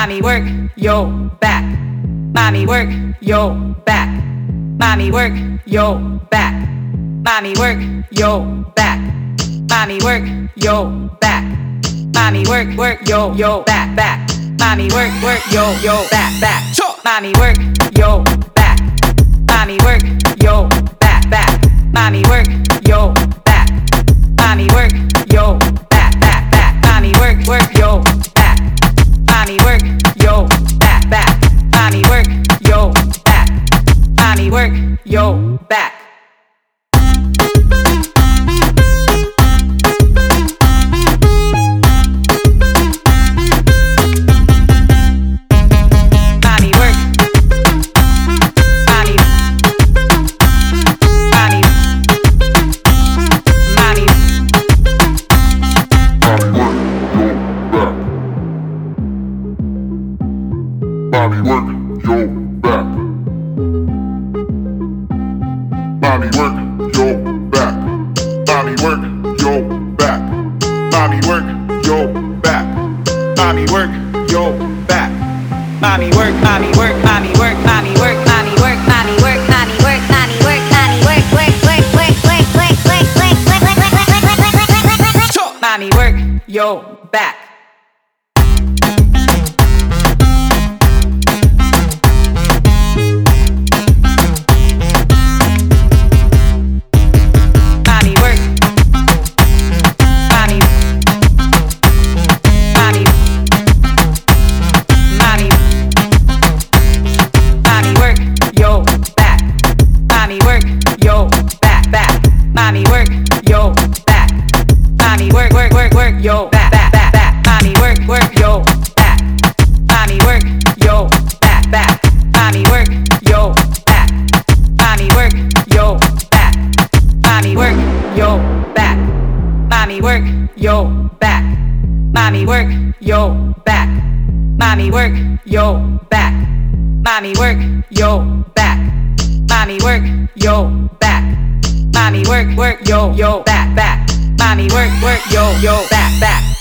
Mommy work, yo, back. Mommy work, yo, back. Mommy work, yo, back. Mommy work, yo, back. Mommy work, yo, back. Mommy work, yo, back, back. Mommy work, yo, back, back. Mommy work, yo, back. Mommy work, yo, back, back. Mommy work, yo, back. Mommy work, yo, back, back, back. Mommy work, yo, back. Mommy work, yo, back, back. Mommy work, yo, back. Mommy work, yo, back. Mommy work, yo, back. Mommy work, yo, back. Mommy work, yo, back. Mommy work, yo, back. Mommy work, yo, back. Mommy work, mommy work, mommy work, mommy work, mommy work, mommy work, mommy work, mommy work, mommy work, mommy work, yo, back. Mommy work, yo, back. Mommy work, yo, back, back, back, back. Mommy work, yo, back. Mommy work, yo, back, back. Mommy work, yo, back. Mommy work, yo, back. Mommy work, yo, back. Mommy work, yo, back. Mommy work, yo, back. Mommy work, yo, back. Mommy work, yo, back. Mommy work, yo, back. Mommy work, yo, back, back. Mommy work, yo, back, back.